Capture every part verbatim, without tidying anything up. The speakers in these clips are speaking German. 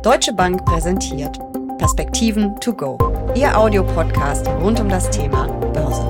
Deutsche Bank präsentiert Perspektiven to go, Ihr Audiopodcast rund um das Thema Börse.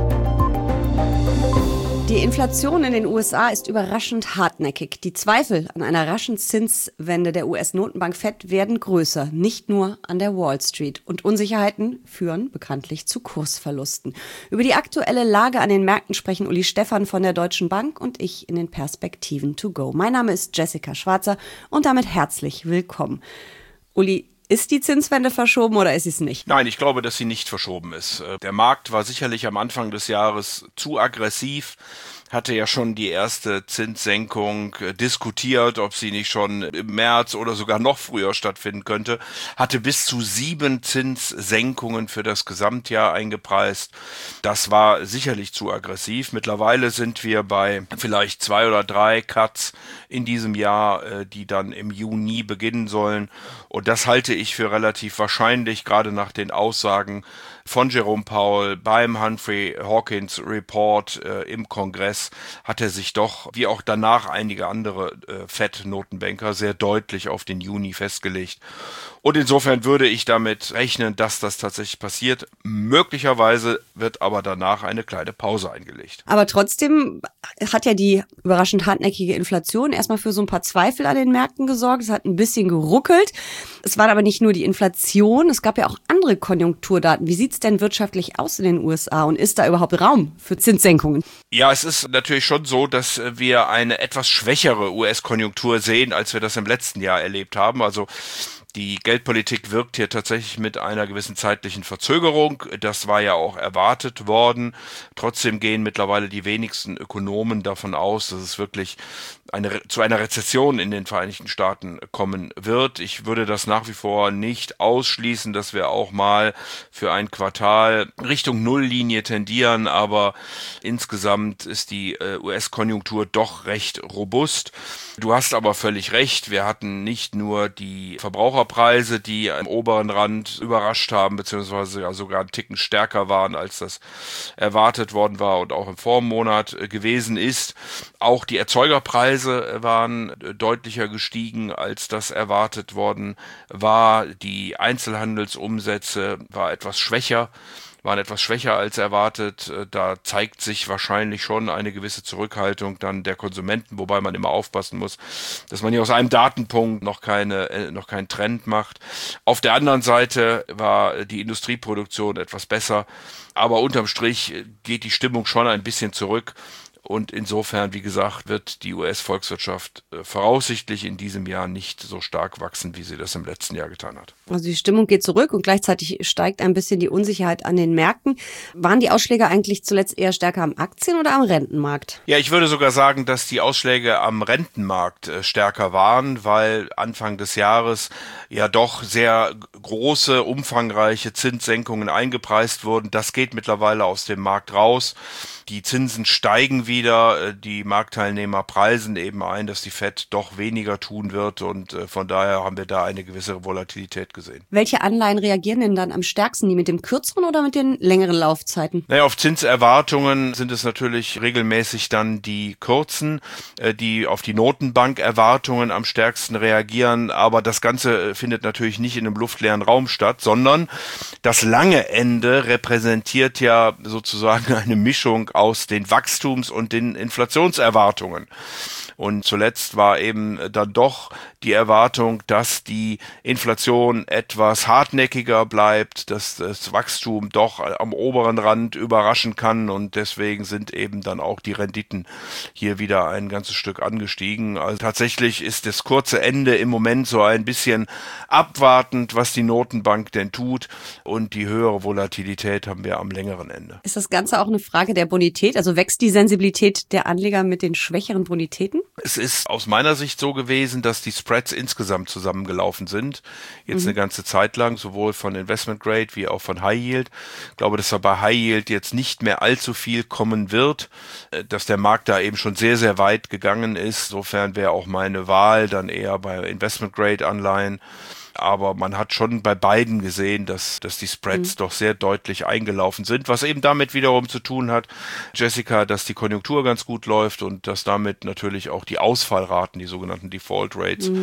Die Inflation in den U S A ist überraschend hartnäckig. Die Zweifel an einer raschen Zinswende der U S-Notenbank Fed werden größer, nicht nur an der Wall Street. Und Unsicherheiten führen bekanntlich zu Kursverlusten. Über die aktuelle Lage an den Märkten sprechen Uli Stephan von der Deutschen Bank und ich in den Perspektiven to go. Mein Name ist Jessica Schwarzer und damit herzlich willkommen. Uli, ist die Zinswende verschoben oder ist sie es nicht? Nein, ich glaube, dass sie nicht verschoben ist. Der Markt war sicherlich am Anfang des Jahres zu aggressiv, hatte ja schon die erste Zinssenkung diskutiert, ob sie nicht schon im März oder sogar noch früher stattfinden könnte, hatte bis zu sieben Zinssenkungen für das Gesamtjahr eingepreist. Das war sicherlich zu aggressiv. Mittlerweile sind wir bei vielleicht zwei oder drei Cuts in diesem Jahr, die dann im Juni beginnen sollen. Und das halte ich für relativ wahrscheinlich, gerade nach den Aussagen von Jerome Powell beim Humphrey Hawkins Report äh, im Kongress hat er sich doch, wie auch danach einige andere äh, Fed-Notenbanker, sehr deutlich auf den Juni festgelegt. Und insofern würde ich damit rechnen, dass das tatsächlich passiert. Möglicherweise wird aber danach eine kleine Pause eingelegt. Aber trotzdem hat ja die überraschend hartnäckige Inflation erstmal für so ein paar Zweifel an den Märkten gesorgt. Es hat ein bisschen geruckelt. Es war aber nicht nur die Inflation, es gab ja auch andere Konjunkturdaten. Wie sieht es denn wirtschaftlich aus in den U S A und ist da überhaupt Raum für Zinssenkungen? Ja, es ist natürlich schon so, dass wir eine etwas schwächere U S-Konjunktur sehen, als wir das im letzten Jahr erlebt haben. Also die Geldpolitik wirkt hier tatsächlich mit einer gewissen zeitlichen Verzögerung. Das war ja auch erwartet worden. Trotzdem gehen mittlerweile die wenigsten Ökonomen davon aus, dass es wirklich eine, zu einer Rezession in den Vereinigten Staaten kommen wird. Ich würde das nach wie vor nicht ausschließen, dass wir auch mal für ein Quartal Richtung Nulllinie tendieren, aber insgesamt ist die äh, U S-Konjunktur doch recht robust. Du hast aber völlig recht, wir hatten nicht nur die Verbraucherpreise, die am oberen Rand überrascht haben, beziehungsweise ja sogar einen Ticken stärker waren, als das erwartet worden war und auch im Vormonat gewesen ist. Auch die Erzeugerpreise waren deutlicher gestiegen, als das erwartet worden war. Die Einzelhandelsumsätze war etwas schwächer. waren etwas schwächer als erwartet. Da zeigt sich wahrscheinlich schon eine gewisse Zurückhaltung dann der Konsumenten, wobei man immer aufpassen muss, dass man hier aus einem Datenpunkt noch keine, noch keinen Trend macht. Auf der anderen Seite war die Industrieproduktion etwas besser, aber unterm Strich geht die Stimmung schon ein bisschen zurück. Und insofern, wie gesagt, wird die U S-Volkswirtschaft äh, voraussichtlich in diesem Jahr nicht so stark wachsen, wie sie das im letzten Jahr getan hat. Also die Stimmung geht zurück und gleichzeitig steigt ein bisschen die Unsicherheit an den Märkten. Waren die Ausschläge eigentlich zuletzt eher stärker am Aktien- oder am Rentenmarkt? Ja, ich würde sogar sagen, dass die Ausschläge am Rentenmarkt äh, stärker waren, weil Anfang des Jahres ja doch sehr große, umfangreiche Zinssenkungen eingepreist wurden. Das geht mittlerweile aus dem Markt raus. Die Zinsen steigen wieder, die Marktteilnehmer preisen eben ein, dass die Fed doch weniger tun wird und von daher haben wir da eine gewisse Volatilität gesehen. Welche Anleihen reagieren denn dann am stärksten, die mit den kürzeren oder mit den längeren Laufzeiten? Naja, auf Zinserwartungen sind es natürlich regelmäßig dann die kurzen, die auf die Notenbankerwartungen am stärksten reagieren, aber das Ganze findet natürlich nicht in einem luftleeren Raum statt, sondern das lange Ende repräsentiert ja sozusagen eine Mischung aus den Wachstums- und den Inflationserwartungen. Und zuletzt war eben dann doch die Erwartung, dass die Inflation etwas hartnäckiger bleibt, dass das Wachstum doch am oberen Rand überraschen kann und deswegen sind eben dann auch die Renditen hier wieder ein ganzes Stück angestiegen. Also tatsächlich ist das kurze Ende im Moment so ein bisschen abwartend, was die Notenbank denn tut und die höhere Volatilität haben wir am längeren Ende. Ist das Ganze auch eine Frage der Bonität? Also wächst die Sensibilität der Anleger mit den schwächeren Bonitäten? Es ist aus meiner Sicht so gewesen, dass die Spreads insgesamt zusammengelaufen sind. Jetzt mhm. eine ganze Zeit lang, sowohl von Investment Grade wie auch von High Yield. Ich glaube, dass da bei High Yield jetzt nicht mehr allzu viel kommen wird, dass der Markt da eben schon sehr, sehr weit gegangen ist. Insofern wäre auch meine Wahl dann eher bei Investment Grade Anleihen. Aber man hat schon bei beiden gesehen, dass, dass die Spreads mhm. doch sehr deutlich eingelaufen sind, was eben damit wiederum zu tun hat, Jessica, dass die Konjunktur ganz gut läuft und dass damit natürlich auch die Ausfallraten, die sogenannten Default Rates, mhm.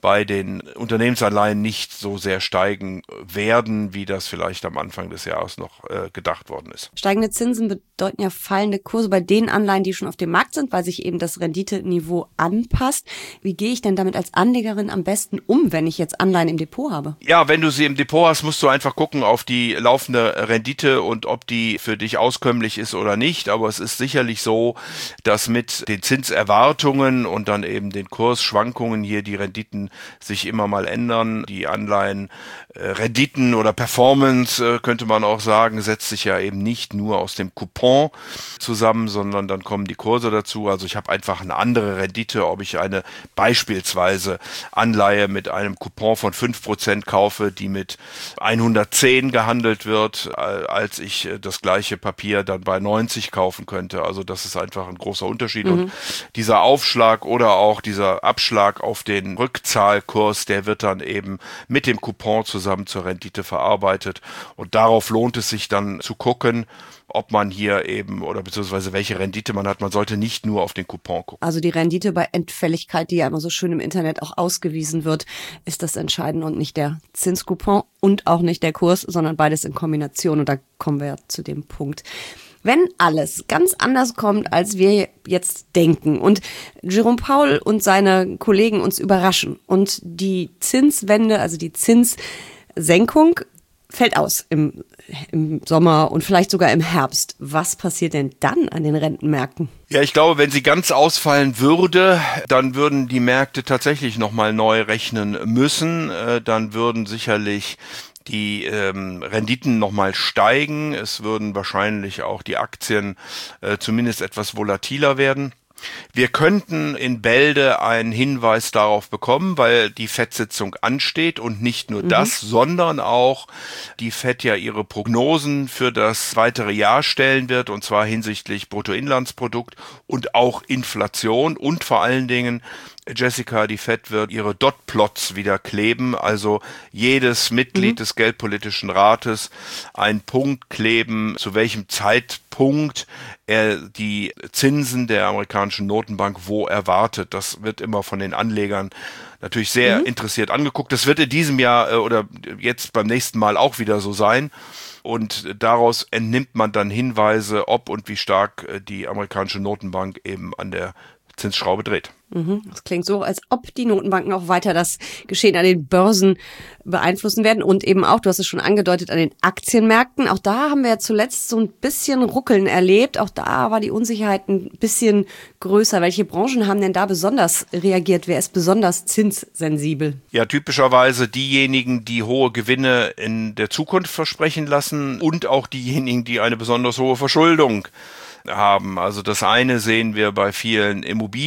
bei den Unternehmensanleihen nicht so sehr steigen werden, wie das vielleicht am Anfang des Jahres noch äh, gedacht worden ist. Steigende Zinsen bedeuten ja fallende Kurse bei den Anleihen, die schon auf dem Markt sind, weil sich eben das Renditeniveau anpasst. Wie gehe ich denn damit als Anlegerin am besten um, wenn ich jetzt Anleihen im Depot habe? Ja, wenn du sie im Depot hast, musst du einfach gucken auf die laufende Rendite und ob die für dich auskömmlich ist oder nicht. Aber es ist sicherlich so, dass mit den Zinserwartungen und dann eben den Kursschwankungen hier die Renditen sich immer mal ändern. Die Anleihen, äh, Renditen oder Performance, äh, könnte man auch sagen, setzt sich ja eben nicht nur aus dem Coupon zusammen, sondern dann kommen die Kurse dazu. Also ich habe einfach eine andere Rendite, ob ich eine beispielsweise Anleihe mit einem Coupon von fünf Prozent kaufe, die mit hundertzehn gehandelt wird, als ich das gleiche Papier dann bei neunzig kaufen könnte. Also das ist einfach ein großer Unterschied. Mhm. Und dieser Aufschlag oder auch dieser Abschlag auf den Rückzahlkurs, der wird dann eben mit dem Coupon zusammen zur Rendite verarbeitet. Und darauf lohnt es sich dann zu gucken, ob man hier eben oder beziehungsweise welche Rendite man hat. Man sollte nicht nur auf den Coupon gucken. Also die Rendite bei Endfälligkeit, die ja immer so schön im Internet auch ausgewiesen wird, ist das Entscheidende und nicht der Zinscoupon und auch nicht der Kurs, sondern beides in Kombination. Und da kommen wir ja zu dem Punkt. Wenn alles ganz anders kommt, als wir jetzt denken und Jerome Powell und seine Kollegen uns überraschen und die Zinswende, also die Zinssenkung fällt aus im, im Sommer und vielleicht sogar im Herbst. Was passiert denn dann an den Rentenmärkten? Ja, ich glaube, wenn sie ganz ausfallen würde, dann würden die Märkte tatsächlich nochmal neu rechnen müssen. Äh, dann würden sicherlich die ähm, Renditen nochmal steigen. Es würden wahrscheinlich auch die Aktien äh, zumindest etwas volatiler werden. Wir könnten in Bälde einen Hinweis darauf bekommen, weil die Fed-Sitzung ansteht und nicht nur mhm. das, sondern auch die Fed ja ihre Prognosen für das weitere Jahr stellen wird, und zwar hinsichtlich Bruttoinlandsprodukt und auch Inflation und vor allen Dingen, Jessica, die Fed wird ihre Dotplots wieder kleben, also jedes Mitglied mhm. des Geldpolitischen Rates einen Punkt kleben, zu welchem Zeitpunkt er die Zinsen der amerikanischen Notenbank wo erwartet. Das wird immer von den Anlegern natürlich sehr mhm. interessiert angeguckt. Das wird in diesem Jahr äh, oder jetzt beim nächsten Mal auch wieder so sein. Und daraus entnimmt man dann Hinweise, ob und wie stark äh, die amerikanische Notenbank eben an der Zinsschraube dreht. Das klingt so, als ob die Notenbanken auch weiter das Geschehen an den Börsen beeinflussen werden und eben auch, du hast es schon angedeutet, an den Aktienmärkten. Auch da haben wir ja zuletzt so ein bisschen Ruckeln erlebt. Auch da war die Unsicherheit ein bisschen größer. Welche Branchen haben denn da besonders reagiert? Wer ist besonders zinssensibel? Ja, typischerweise diejenigen, die hohe Gewinne in der Zukunft versprechen lassen und auch diejenigen, die eine besonders hohe Verschuldung haben. Also das eine sehen wir bei vielen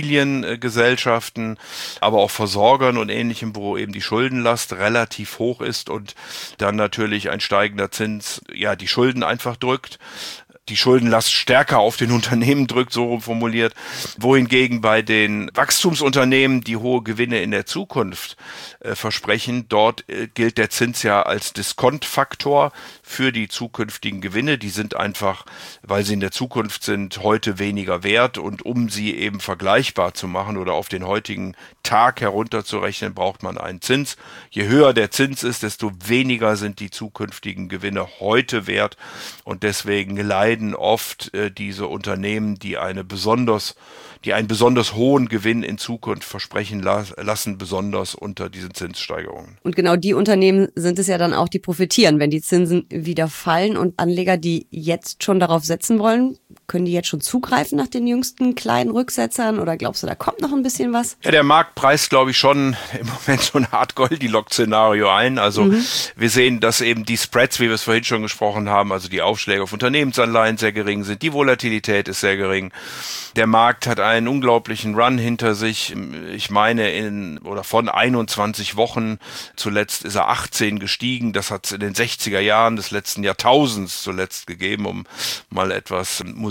Immobiliengesellschaften, aber auch Versorgern und Ähnlichem, wo eben die Schuldenlast relativ hoch ist und dann natürlich ein steigender Zins, ja, die Schulden einfach drückt. Die Schuldenlast stärker auf den Unternehmen drückt, so rum formuliert, wohingegen bei den Wachstumsunternehmen, die hohe Gewinne in der Zukunft äh, versprechen, dort äh, gilt der Zins ja als Diskontfaktor für die zukünftigen Gewinne. Die sind einfach, weil sie in der Zukunft sind, heute weniger wert, und um sie eben vergleichbar zu machen oder auf den heutigen Tag herunterzurechnen, braucht man einen Zins. Je höher der Zins ist, desto weniger sind die zukünftigen Gewinne heute wert, und deswegen leiden oft äh, diese Unternehmen, die eine besonders, die einen besonders hohen Gewinn in Zukunft versprechen las- lassen, besonders unter diesen Zinssteigerungen. Und genau die Unternehmen sind es ja dann auch, die profitieren, wenn die Zinsen wieder fallen, und Anleger, die jetzt schon darauf setzen wollen, können die jetzt schon zugreifen nach den jüngsten kleinen Rücksetzern, oder glaubst du, da kommt noch ein bisschen was? Ja, der Markt preist, glaube ich, schon im Moment so eine Art Goldilocks-Szenario ein. Also mhm. wir sehen, dass eben die Spreads, wie wir es vorhin schon gesprochen haben, also die Aufschläge auf Unternehmensanleihen sehr gering sind, die Volatilität ist sehr gering. Der Markt hat einen unglaublichen Run hinter sich. Ich meine, in oder von einundzwanzig Wochen, zuletzt ist er achtzehn gestiegen. Das hat es in den sechziger Jahren des letzten Jahrtausends zuletzt gegeben, um mal etwas Musik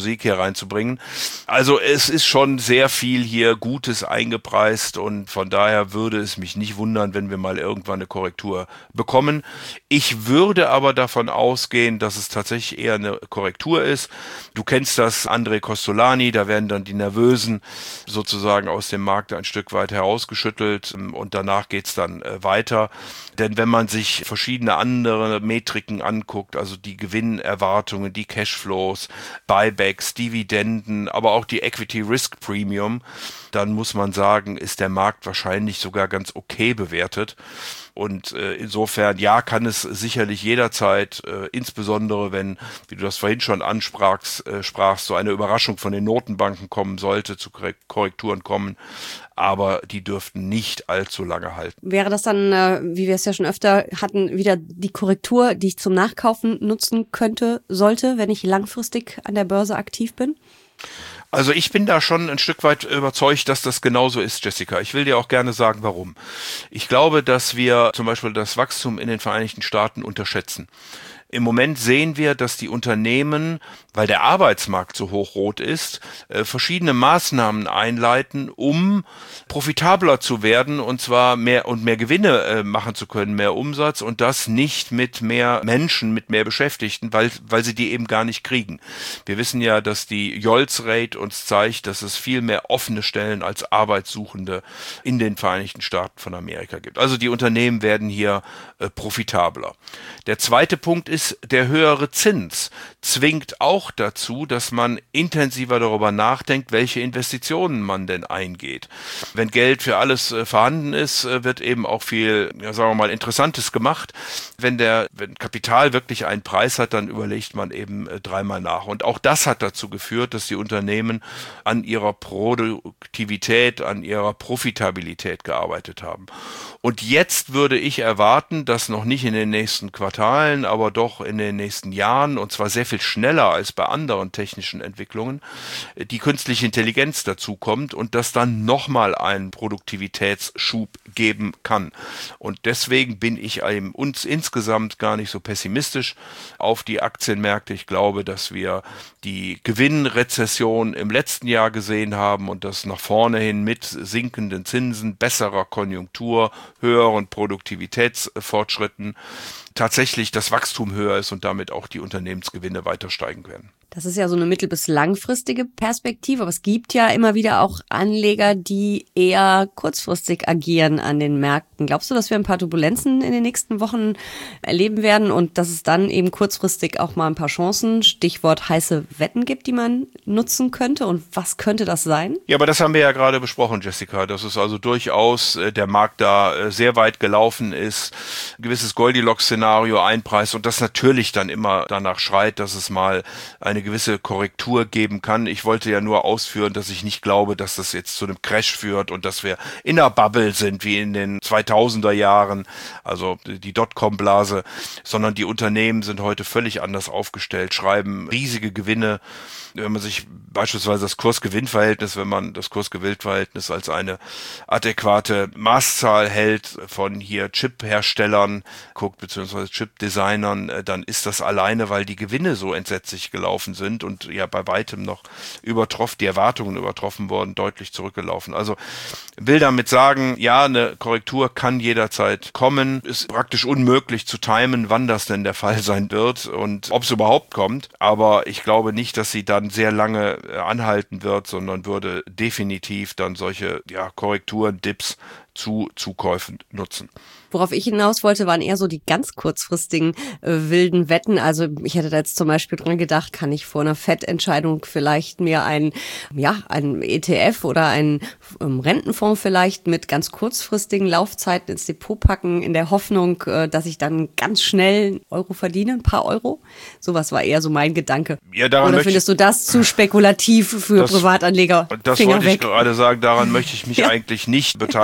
Musik hier reinzubringen. Also es ist schon sehr viel hier Gutes eingepreist und von daher würde es mich nicht wundern, wenn wir mal irgendwann eine Korrektur bekommen. Ich würde aber davon ausgehen, dass es tatsächlich eher eine Korrektur ist. Du kennst das, André Costolani, da werden dann die Nervösen sozusagen aus dem Markt ein Stück weit herausgeschüttelt und danach geht's dann äh, weiter. Denn wenn man sich verschiedene andere Metriken anguckt, also die Gewinnerwartungen, die Cashflows, Buybacks, Dividenden, aber auch die Equity Risk Premium, dann muss man sagen, ist der Markt wahrscheinlich sogar ganz okay bewertet. Und äh, insofern, ja, kann es sicherlich jederzeit, äh, insbesondere wenn, wie du das vorhin schon ansprachst, äh, sprachst, so eine Überraschung von den Notenbanken kommen sollte, zu Korrekturen kommen. Aber die dürften nicht allzu lange halten. Wäre das dann, äh, wie wir es ja schon öfter hatten, wieder die Korrektur, die ich zum Nachkaufen nutzen könnte, sollte, wenn ich langfristig an der Börse aktiv bin? Also ich bin da schon ein Stück weit überzeugt, dass das genauso ist, Jessica. Ich will dir auch gerne sagen, warum. Ich glaube, dass wir zum Beispiel das Wachstum in den Vereinigten Staaten unterschätzen. Im Moment sehen wir, dass die Unternehmen, weil der Arbeitsmarkt so hochrot ist, äh, verschiedene Maßnahmen einleiten, um profitabler zu werden und zwar mehr und mehr Gewinne äh, machen zu können, mehr Umsatz und das nicht mit mehr Menschen, mit mehr Beschäftigten, weil weil sie die eben gar nicht kriegen. Wir wissen ja, dass die Jolts-Rate uns zeigt, dass es viel mehr offene Stellen als Arbeitssuchende in den Vereinigten Staaten von Amerika gibt. Also die Unternehmen werden hier äh, profitabler. Der zweite Punkt ist, der höhere Zins zwingt auch dazu, dass man intensiver darüber nachdenkt, welche Investitionen man denn eingeht. Wenn Geld für alles äh, vorhanden ist, äh, wird eben auch viel, ja, sagen wir mal, Interessantes gemacht. Wenn der, wenn Kapital wirklich einen Preis hat, dann überlegt man eben äh, dreimal nach. Und auch das hat dazu geführt, dass die Unternehmen an ihrer Produktivität, an ihrer Profitabilität gearbeitet haben. Und jetzt würde ich erwarten, dass noch nicht in den nächsten Quartalen, aber doch in den nächsten Jahren, und zwar sehr viel schneller als bei anderen technischen Entwicklungen, die künstliche Intelligenz dazukommt und dass dann nochmal einen Produktivitätsschub geben kann. Und deswegen bin ich eben uns insgesamt gar nicht so pessimistisch auf die Aktienmärkte. Ich glaube, dass wir die Gewinnrezession im letzten Jahr gesehen haben und das nach vorne hin mit sinkenden Zinsen, besserer Konjunktur, höheren Produktivitätsfortschritten tatsächlich das Wachstum höher ist und damit auch die Unternehmensgewinne weiter steigen werden. Das ist ja so eine mittel- bis langfristige Perspektive, aber es gibt ja immer wieder auch Anleger, die eher kurzfristig agieren an den Märkten. Glaubst du, dass wir ein paar Turbulenzen in den nächsten Wochen erleben werden und dass es dann eben kurzfristig auch mal ein paar Chancen, Stichwort heiße Wetten gibt, die man nutzen könnte? Und was könnte das sein? Ja, aber das haben wir ja gerade besprochen, Jessica, dass es also durchaus äh, der Markt da äh, sehr weit gelaufen ist, ein gewisses Goldilocks-Szenario einpreist und das natürlich dann immer danach schreit, dass es mal eine gewisse Korrektur geben kann. Ich wollte ja nur ausführen, dass ich nicht glaube, dass das jetzt zu einem Crash führt und dass wir in einer Bubble sind, wie in den zweitausender Jahren, also die Dotcom-Blase, sondern die Unternehmen sind heute völlig anders aufgestellt, schreiben riesige Gewinne. Wenn man sich beispielsweise das Kurs-Gewinn-Verhältnis, wenn man das Kurs-Gewinn-Verhältnis als eine adäquate Maßzahl hält von hier Chip-Herstellern guckt, beziehungsweise Chip-Designern, dann ist das alleine, weil die Gewinne so entsetzlich gelaufen sind und ja bei weitem noch übertroffen, die Erwartungen übertroffen worden, deutlich zurückgelaufen. Also will damit sagen, ja, eine Korrektur kann jederzeit kommen, ist praktisch unmöglich zu timen, wann das denn der Fall sein wird und ob es überhaupt kommt, aber ich glaube nicht, dass sie dann sehr lange anhalten wird, sondern würde definitiv dann solche ja, Korrekturen, Dips zu Zukäufen nutzen. Worauf ich hinaus wollte, waren eher so die ganz kurzfristigen äh, wilden Wetten. Also ich hätte da jetzt zum Beispiel dran gedacht, kann ich vor einer Fettentscheidung vielleicht mir ein, ja, ein E T F oder einen ähm, Rentenfonds vielleicht mit ganz kurzfristigen Laufzeiten ins Depot packen, in der Hoffnung, äh, dass ich dann ganz schnell einen Euro verdiene, ein paar Euro. Sowas war eher so mein Gedanke. Ja, daran oder findest du das zu spekulativ für das, Privatanleger? Das Finger wollte weg. ich gerade sagen, daran möchte ich mich ja. eigentlich nicht beteiligen.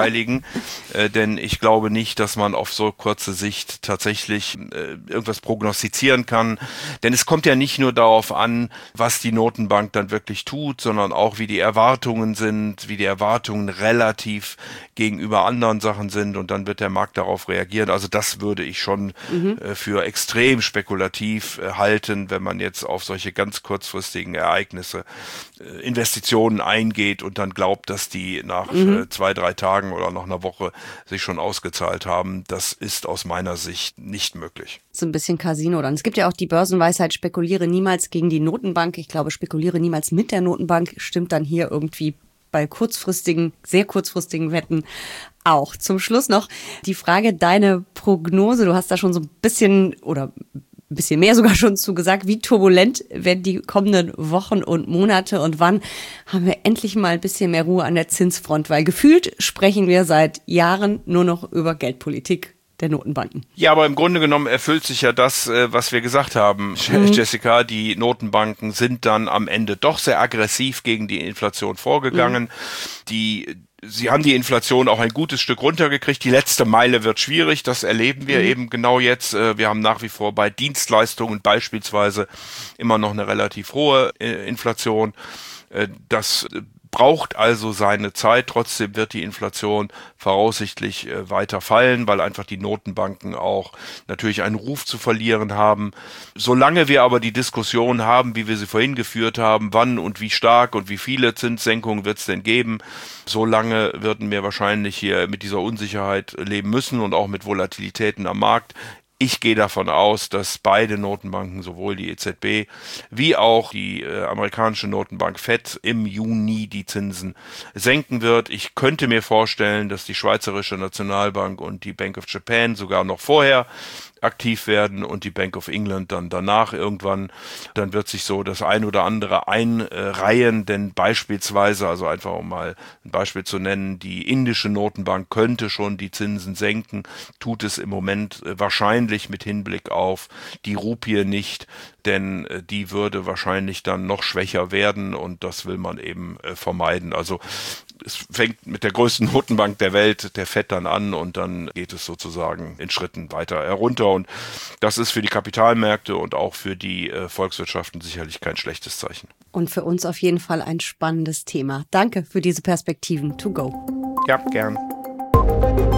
sprechen, äh, denn ich glaube nicht, dass man auf so kurze Sicht tatsächlich äh, irgendwas prognostizieren kann. Denn es kommt ja nicht nur darauf an, was die Notenbank dann wirklich tut, sondern auch, wie die Erwartungen sind, wie die Erwartungen relativ gegenüber anderen Sachen sind, und dann wird der Markt darauf reagieren. Also das würde ich schon mhm. äh, für extrem spekulativ äh, halten, wenn man jetzt auf solche ganz kurzfristigen Ereignisse äh, Investitionen eingeht und dann glaubt, dass die nach mhm. äh, zwei, drei Tagen oder nach einer Woche sich schon ausgezahlt haben. Das ist aus meiner Sicht nicht möglich. So ein bisschen Casino dann. Es gibt ja auch die Börsenweisheit, spekuliere niemals gegen die Notenbank. Ich glaube, spekuliere niemals mit der Notenbank stimmt dann hier irgendwie bei kurzfristigen, sehr kurzfristigen Wetten auch. Zum Schluss noch die Frage, deine Prognose. Du hast da schon so ein bisschen oder ein bisschen mehr sogar schon zu gesagt. Wie turbulent werden die kommenden Wochen und Monate, und wann haben wir endlich mal ein bisschen mehr Ruhe an der Zinsfront? Weil gefühlt sprechen wir seit Jahren nur noch über Geldpolitik der Notenbanken. Ja, aber im Grunde genommen erfüllt sich ja das, was wir gesagt haben, mhm. Jessica. Die Notenbanken sind dann am Ende doch sehr aggressiv gegen die Inflation vorgegangen. Mhm. Die Sie haben die Inflation auch ein gutes Stück runtergekriegt. Die letzte Meile wird schwierig, das erleben wir mhm. eben genau jetzt. Wir haben nach wie vor bei Dienstleistungen beispielsweise immer noch eine relativ hohe Inflation. Das braucht also seine Zeit. Trotzdem wird die Inflation voraussichtlich äh, weiter fallen, weil einfach die Notenbanken auch natürlich einen Ruf zu verlieren haben. Solange wir aber die Diskussion haben, wie wir sie vorhin geführt haben, wann und wie stark und wie viele Zinssenkungen wird es denn geben, solange würden wir wahrscheinlich hier mit dieser Unsicherheit leben müssen und auch mit Volatilitäten am Markt. Ich gehe davon aus, dass beide Notenbanken, sowohl die E Z B wie auch die äh, amerikanische Notenbank Fed, im Juni die Zinsen senken wird. Ich könnte mir vorstellen, dass die Schweizerische Nationalbank und die Bank of Japan sogar noch vorher aktiv werden und die Bank of England dann danach irgendwann. Dann wird sich so das ein oder andere einreihen, denn beispielsweise, also einfach um mal ein Beispiel zu nennen, die indische Notenbank könnte schon die Zinsen senken, tut es im Moment wahrscheinlich mit Hinblick auf die Rupie nicht, denn die würde wahrscheinlich dann noch schwächer werden, und das will man eben vermeiden. Also es fängt mit der größten Notenbank der Welt, der Fed, dann an, und dann geht es sozusagen in Schritten weiter herunter, und das ist für die Kapitalmärkte und auch für die äh, Volkswirtschaften sicherlich kein schlechtes Zeichen. Und für uns auf jeden Fall ein spannendes Thema. Danke für diese Perspektiven. To go. Ja, gern.